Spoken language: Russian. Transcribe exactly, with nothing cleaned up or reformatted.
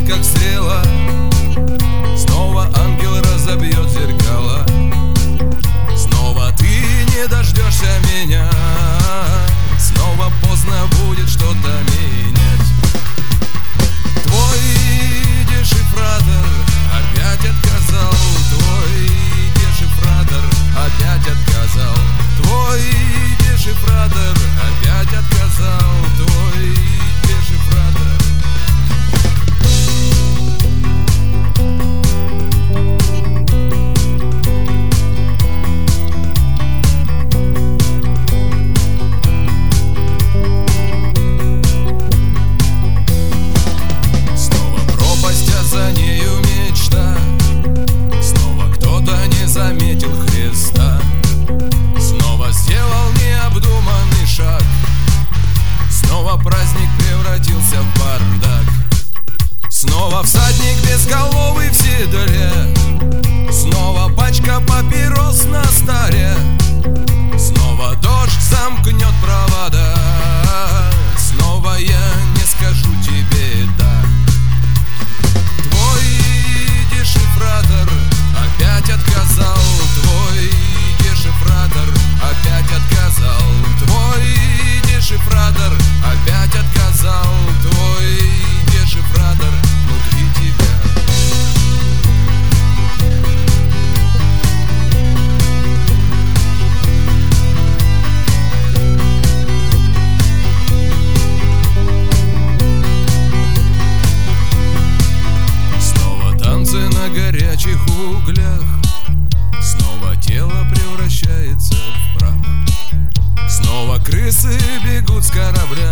как стрела. Снова ангел разобьет зеркала. Снова ты не дождешься меня. Снова поздно будет что-то менять. Твой дешифратор опять отказал. Твой дешифратор опять отказал. Твой дешифратор опять отказал. Твой дешифратор. Снова пропасть, а за нею мечта. Снова кто-то не заметил Христа. Снова сделал необдуманный шаг. Снова праздник превратился в бардак. Снова всадник безголовый в седле. Снова пачка папирос на столе. Снова дождь замкнет провода. Снова я не скажу тебе да. Твой дешифратор опять отказал. Твой дешифратор опять отказал. Твой дешифратор опять отказал. Твой дешифратор внутри тебя. Снова танцы на горячих углях. Снова тело превращается в прах. Снова крысы бегут с корабля.